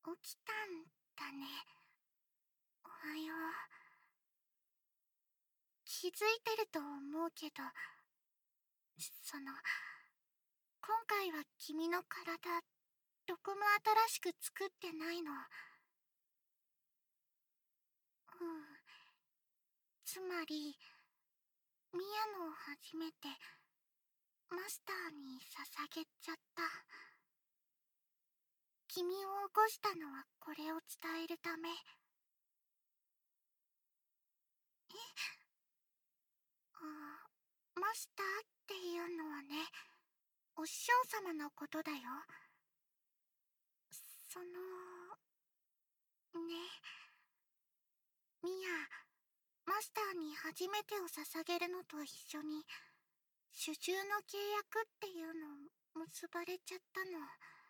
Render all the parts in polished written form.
起きたんだね。おはよう。気づいてると思うけど、今回は君の体、どこも新しく作ってないの。つまり、ミヤのを初めて、マスターに捧げちゃった。君を起こしたのはこれを伝えるため。マスターっていうのはね、お師匠様のことだよ。ね、ミヤ、マスターに初めてを捧げるのと一緒に、主従の契約っていうの結ばれちゃったの。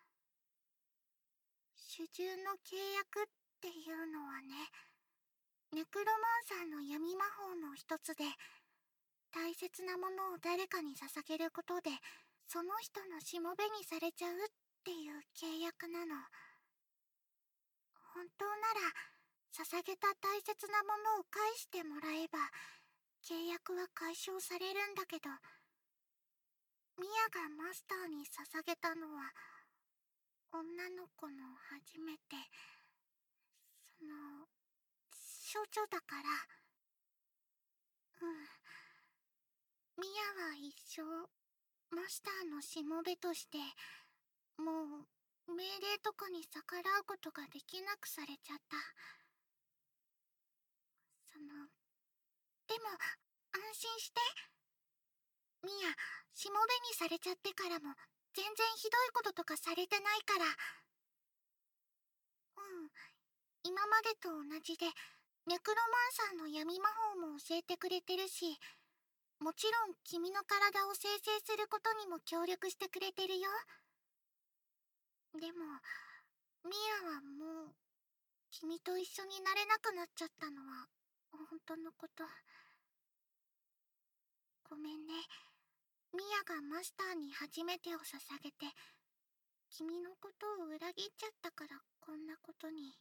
主従の契約っていうのはね、ネクロマンサーの闇魔法の一つで、大切なものを誰かに捧げることで、その人のしもべにされちゃうっていう契約なの。本当なら、捧げた大切なものを返してもらえば、契約は解消されるんだけど、ミヤがマスターに捧げたのは、女の子の初めて、処女だから。ミヤは一生、マスターのしもべとして、もう、命令とかに逆らうことができなくされちゃった。でも、安心して。ミヤ、しもべにされちゃってからも、全然ひどいこととかされてないから。今までと同じで、ネクロマンサーの闇魔法も教えてくれてるし、もちろん君の体を生成することにも協力してくれてるよ。でも、ミヤはもう、君と一緒になれなくなっちゃったのは、本当のこと。ごめんね。ミヤがマスターに初めてを捧げて、君のことを裏切っちゃったからこんなことに。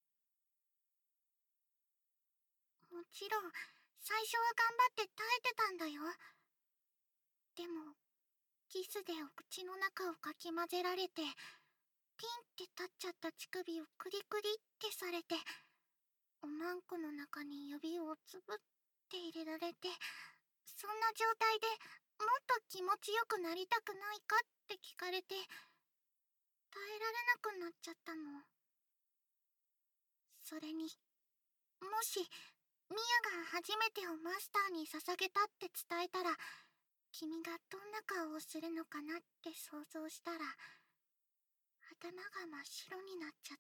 もちろん、最初は頑張って耐えてたんだよ。でも、キスでお口の中をかき混ぜられて、ピンって立っちゃった乳首をクリクリってされて、おまんこの中に指をつぶって入れられて、そんな状態でもっと気持ちよくなりたくないかって聞かれて、耐えられなくなっちゃったの。それに、もし、ミヤが初めてをマスターに捧げたって伝えたら、君がどんな顔をするのかなって想像したら、頭が真っ白になっちゃって。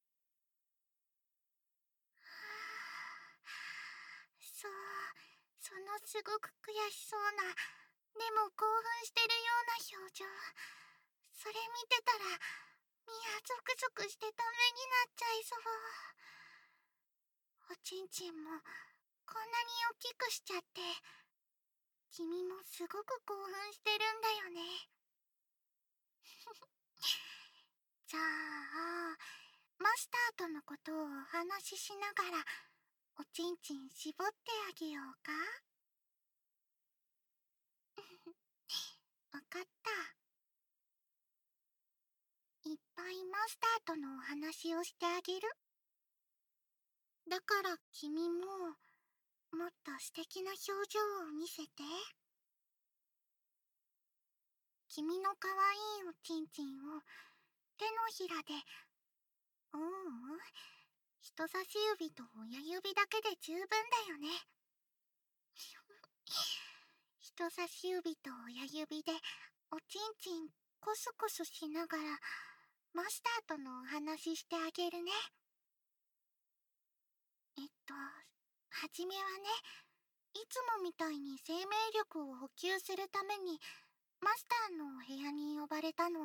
そう、そのすごく悔しそうな、でも興奮してるような表情。それ見てたら、ミヤゾクゾクしてダメになっちゃいそう。おちんちんも、こんなに大きくしちゃって、君もすごく興奮してるんだよね。じゃあ、マスターとのことをお話ししながら、おちんちん絞ってあげようか。わかった。いっぱいマスターとのお話をしてあげる。だから君も、もっと素敵な表情を見せて。君のかわいいおちんちんを手のひらで、人差し指と親指だけで十分だよね。人差し指と親指でおちんちんコスコスしながらマスターとのお話ししてあげるね。はじめはね、いつもみたいに生命力を補給するためにマスターのお部屋に呼ばれたの。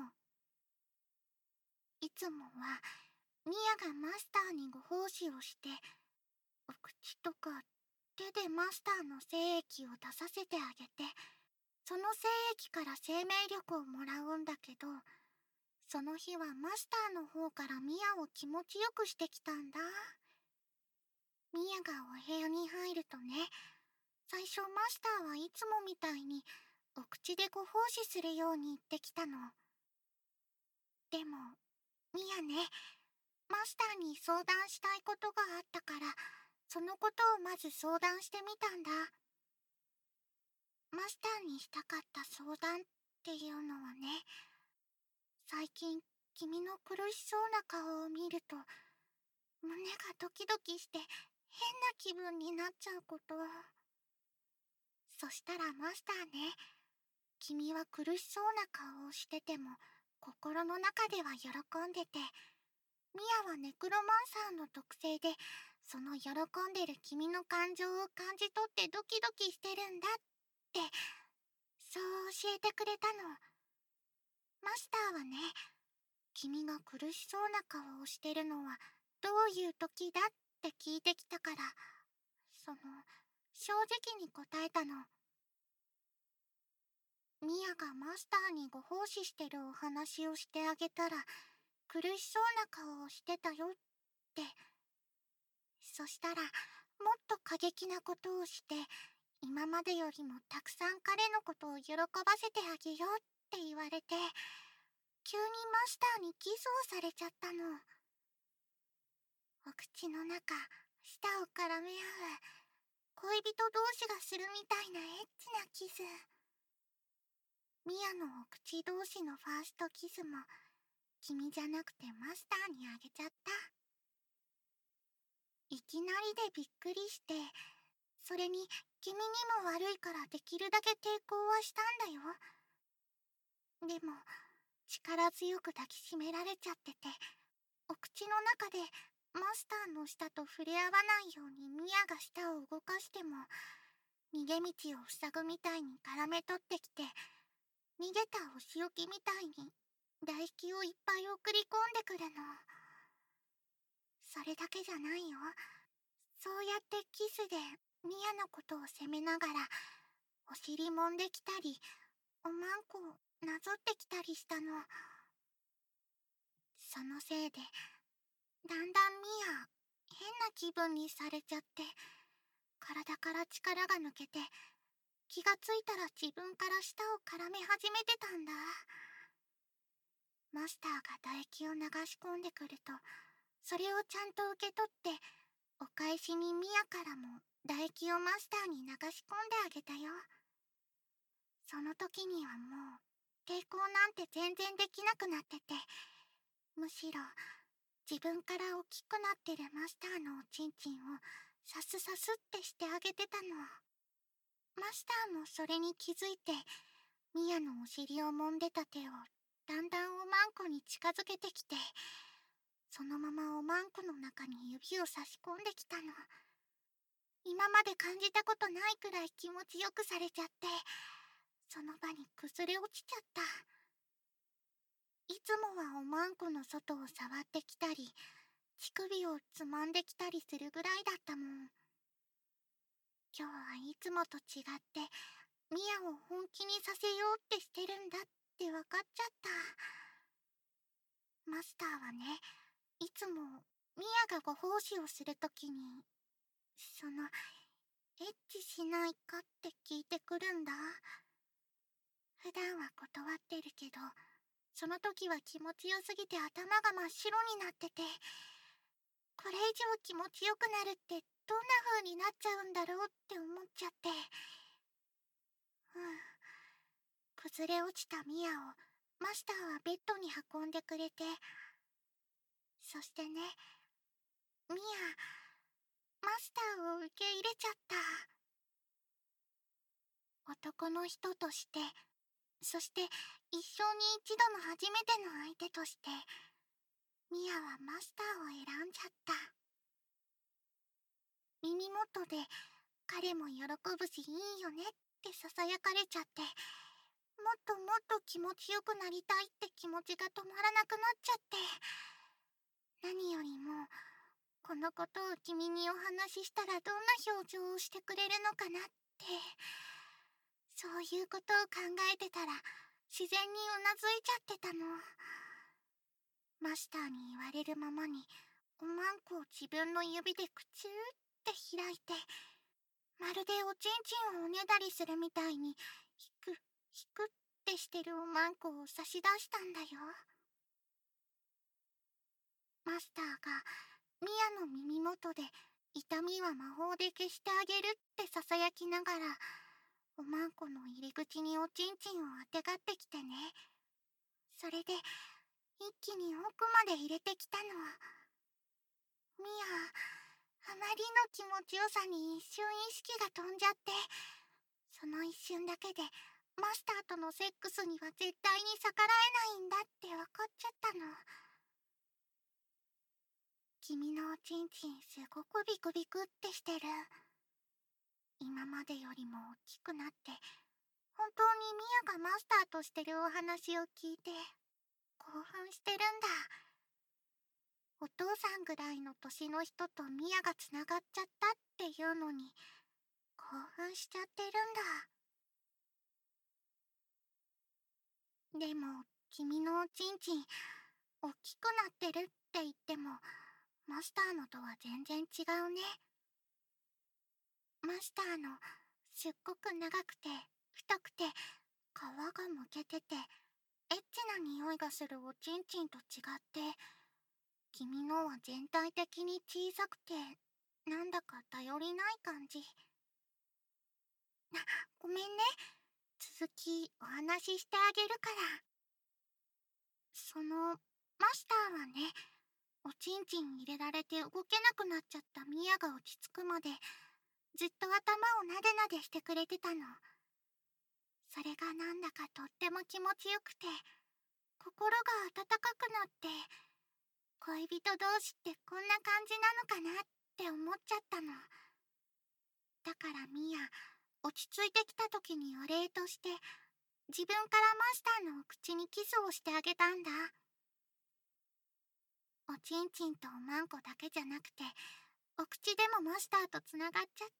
いつもはミヤがマスターにご奉仕をして、お口とか手でマスターの精液を出させてあげて、その精液から生命力をもらうんだけど、 その日はマスターの方からミアを気持ちよくしてきたんだ。ミアがお部屋に入るとね、最初マスターはいつもみたいにお口でご奉仕するように言ってきたの。でも、ミアね、マスターに相談したいことがあったから、そのことをまず相談してみたんだ。マスターにしたかった相談っていうのはね、最近君の苦しそうな顔を見ると、胸がドキドキして変な気分になっちゃうこと。そしたらマスターね、君は苦しそうな顔をしてても心の中では喜んでて、ミアはネクロマンサーの特性でその喜んでる君の感情を感じ取ってドキドキしてるんだって、そう教えてくれたの。マスターはね、君が苦しそうな顔をしてるのはどういう時だって聞いてきたから、正直に答えたの。ミアがマスターにご奉仕してるお話をしてあげたら、苦しそうな顔をしてたよって。そしたら、もっと過激なことをして、今までよりもたくさん彼のことを喜ばせてあげようって言われて、急にマスターにキスをされちゃったの。お口の中、舌を絡め合う、恋人同士がするみたいなエッチなキス。ミアのお口同士のファーストキスも、君じゃなくてマスターにあげちゃった。いきなりでびっくりして、それに君にも悪いからできるだけ抵抗はしたんだよ。でも、力強く抱きしめられちゃってて、お口の中でマスターの舌と触れ合わないようにミアが舌を動かしても、逃げ道を塞ぐみたいに絡め取ってきて、逃げたお仕置きみたいに唾液をいっぱい送り込んでくるの。それだけじゃないよ。そうやってキスでミアのことを責めながら、お尻揉んできたり、おまんこをなぞってきたりしたの。そのせいで、だんだんミア、変な気分にされちゃって、体から力が抜けて、気がついたら自分から舌を絡め始めてたんだ。マスターが唾液を流し込んでくると、それをちゃんと受け取って、お返しにミアからも唾液をマスターに流し込んであげたよ。その時にはもう、抵抗なんて全然できなくなってて、むしろ、自分から大きくなってるマスターのおちんちんをさすさすってしてあげてたの。マスターもそれに気づいて、ミアのお尻を揉んでた手をだんだんおまんこに近づけてきて、そのままおまんこの中に指を差し込んできたの。今まで感じたことないくらい気持ちよくされちゃって、その場に崩れ落ちちゃった。いつもはおまんこの外を触ってきたり、乳首をつまんできたりするぐらいだったもん。今日はいつもと違って、ミアを本気にさせようってしてるんだって分かっちゃった。マスターはね、いつもミアがご奉仕をするときに、エッチしないかって聞いてくるんだ。普段は断ってるけど、その時は気持ちよすぎて頭が真っ白になってて、これ以上気持ちよくなるってどんな風になっちゃうんだろうって思っちゃって。崩れ落ちたミアをマスターはベッドに運んでくれて、そしてね、ミア、マスターを受け入れちゃった。男の人として、そして一生に一度の初めての相手として、ミアはマスターを選んじゃった。耳元で彼も喜ぶしいいよねって囁かれちゃって、もっともっと気持ちよくなりたいって気持ちが止まらなくなっちゃって、何よりもこのことを君にお話ししたらどんな表情をしてくれるのかなって、そういうことを考えてたら自然にうなずいちゃってたの。 マスターに言われるままにおまんこを自分の指でくちゅーって開いて、まるでおちんちんをおねだりするみたいにひくひくってしてるおまんこを差し出したんだよ。マスターがミヤの耳元で痛みは魔法で消してあげるってささやきながら、おまんこの入り口におちんちんをあてがってきてね。それで一気に奥まで入れてきたの。ミヤ、あまりの気持ちよさに一瞬意識が飛んじゃって、その一瞬だけでマスターとのセックスには絶対に逆らえないんだって分かっちゃったの。君のおちんちんすごくビクビクってしてる。今までよりも大きくなって、本当にミヤがマスターとしてるお話を聞いて興奮してるんだ。お父さんぐらいの年の人とミヤがつながっちゃったっていうのに興奮しちゃってるんだ。でも君のおちんちん大きくなってるって言ってもマスターのとは全然違うね。マスターのすっごく長くて太くて皮がむけててエッチな匂いがするおちんちんと違って、君のは全体的に小さくてなんだか頼りない感じ。ごめんね、続きお話ししてあげるから。マスターはね、おちんちん入れられて動けなくなっちゃったミヤが落ち着くまでずっと頭をなでなでしてくれてたの。それがなんだかとっても気持ちよくて、心が温かくなって、恋人同士ってこんな感じなのかなって思っちゃったの。だからミヤ、落ち着いてきた時にお礼として自分からマスターのお口にキスをしてあげたんだ。おちんちんとおまんこだけじゃなくて、お口でもマスターとつながっちゃった。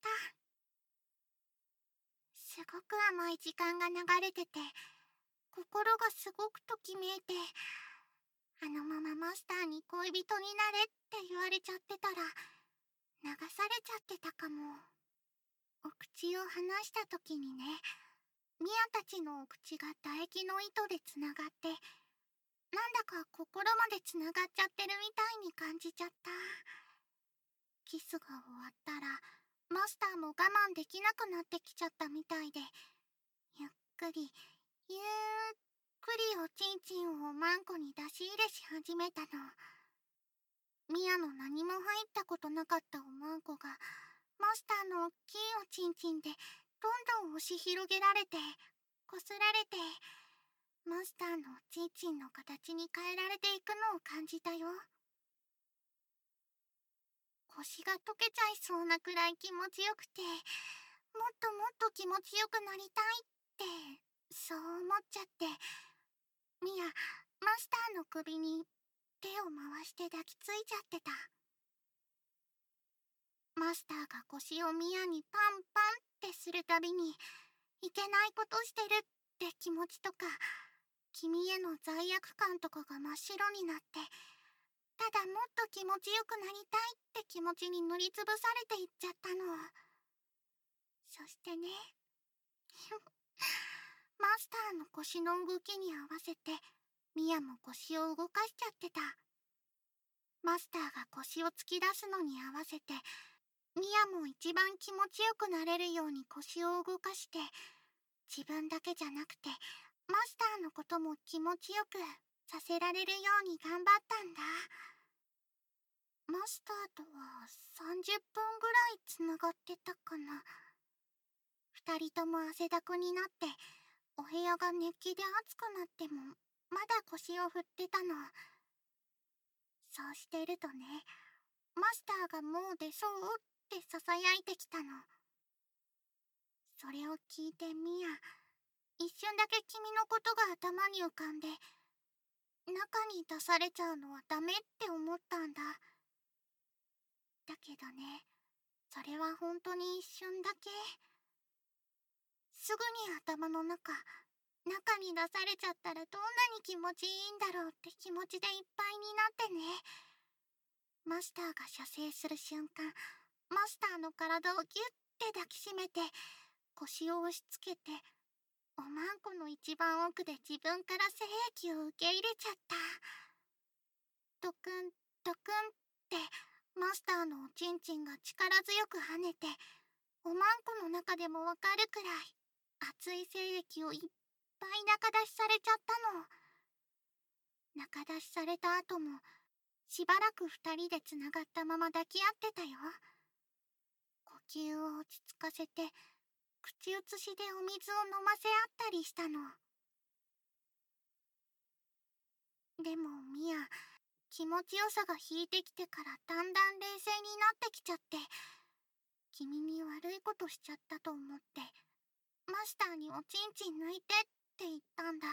すごく甘い時間が流れてて、心がすごくときめいて、あのままマスターに恋人になれって言われちゃってたら流されちゃってたかも。お口を離した時にね、ミヤたちのお口が唾液の糸でつながって、なんだか心までつながっちゃってるみたいに感じちゃった。キスが終わったらマスターも我慢できなくなってきちゃったみたいで、ゆっくりゆっくりおちんちんをおまんこに出し入れし始めたの。ミヤの何も入ったことなかったおまんこがマスターのおっきいおちんちんでどんどん押し広げられてこすられて、マスターのおちんちんの形に変えられていくのを感じたよ。腰が溶けちゃいそうなくらい気持ちよくて、もっともっと気持ちよくなりたいってそう思っちゃって、ミヤ、マスターの首に手を回して抱きついちゃってた。マスターが腰をミヤにパンパンってするたびに、いけないことしてるって気持ちとか、君への罪悪感とかが真っ白になって、ただもっと気持ちよくなりたいって気持ちに塗りつぶされていっちゃったの。そしてねマスターの腰の動きに合わせてミヤも腰を動かしちゃってた。マスターが腰を突き出すのに合わせてミヤも一番気持ちよくなれるように腰を動かして、自分だけじゃなくてマスターのことも気持ちよくさせられるように頑張ったんだ。マスターとは30分ぐらいつながってたかな。二人とも汗だくになってお部屋が熱気で暑くなってもまだ腰を振ってたの。そうしてるとね、マスターがもう出そうってささやいてきたの。それを聞いてミヤ、一瞬だけ君のことが頭に浮かんで、中に出されちゃうのはダメって思ったんだ。だけどね、それは本当に一瞬だけ。すぐに頭の中中に出されちゃったらどんなに気持ちいいんだろうって気持ちでいっぱいになってね。マスターが射精する瞬間、マスターの体をギュッて抱きしめて、腰を押し付けて、おまんこの一番奥で自分から精液を受け入れちゃった。ドクンドクンってマスターのおちんちんが力強く跳ねて、おまんこの中でもわかるくらい熱い精液をいっぱい中出しされちゃったの。中出しされた後もしばらく二人でつながったまま抱き合ってたよ。呼吸を落ち着かせて口移しでお水を飲ませ合ったりしたの。でもミア、気持ちよさが引いてきてからだんだん冷静になってきちゃって、君に悪いことしちゃったと思ってマスターにおちんちん抜いてって言ったんだ。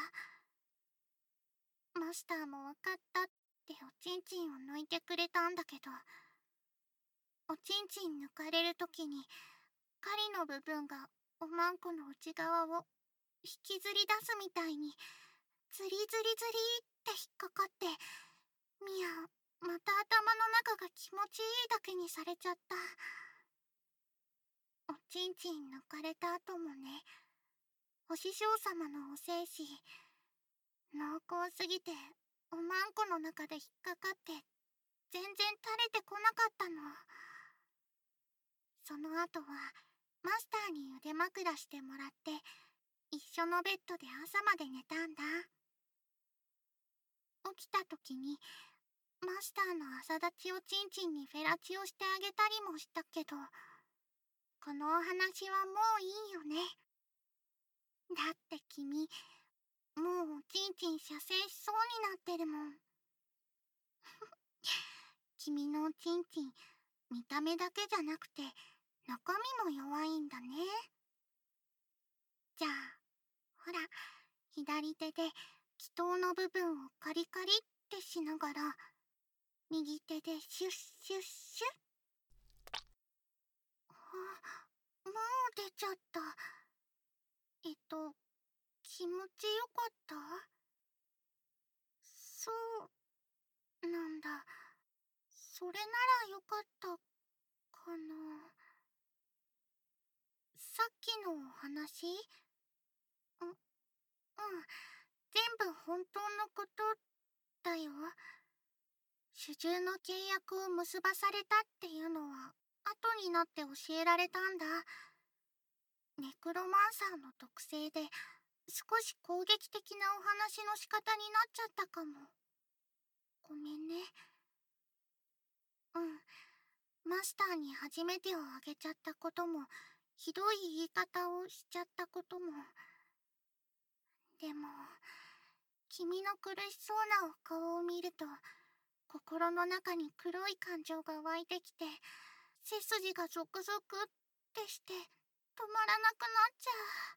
マスターもわかったっておちんちんを抜いてくれたんだけど、おちんちん抜かれるときに狩りの部分がおまんこの内側を引きずり出すみたいにズリズリズリって引っかかって、ミア、また頭の中が気持ちいいだけにされちゃった。おちんちん抜かれた後もね、お師匠様のお精子、濃厚すぎておまんこの中で引っかかって全然垂れてこなかったの。その後はマスターに腕枕してもらって一緒のベッドで朝まで寝たんだ。起きた時にマスターの朝立ちおちんちんにフェラチオしてあげたりもしたけど、このお話はもういいよね。だって君、もうおちんちん射精しそうになってるもん。君のおちんちん、見た目だけじゃなくて中身も弱いんだね。じゃあほら、左手で気筒の部分をカリカリってしながら右手でシュッシュッシュッ。もう出ちゃった。気持ちよかった？そうなんだ。それならよかったかな。さっきのお話？全部本当のことだよ。主従の契約を結ばされたっていうのは後になって教えられたんだ。ネクロマンサーの特性で少し攻撃的なお話の仕方になっちゃったかも。ごめんね。マスターに初めてをあげちゃったことも、ひどい言い方をしちゃったことも。でも、君の苦しそうなお顔を見ると、心の中に黒い感情が湧いてきて、背筋がゾクゾクってして止まらなくなっちゃ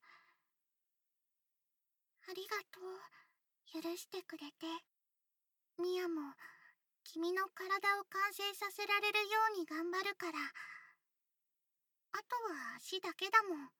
う。ありがとう。許してくれて。ミアも君の体を完成させられるように頑張るから。あとは足だけだもん。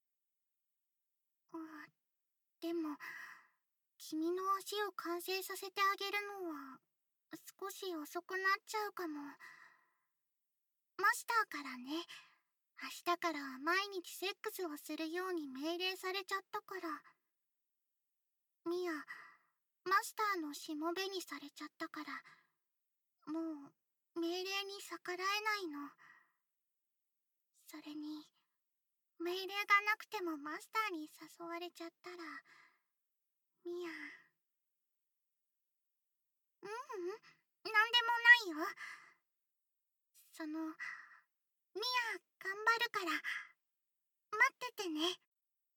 でも君の足を完成させてあげるのは少し遅くなっちゃうかも。マスターからね、明日から毎日セックスをするように命令されちゃったから。ミア、マスターのしもべにされちゃったから、もう命令に逆らえないの。それに命令がなくてもマスターに誘われちゃったら、ミア。なんでもないよ。ミア、頑張るから待っててね。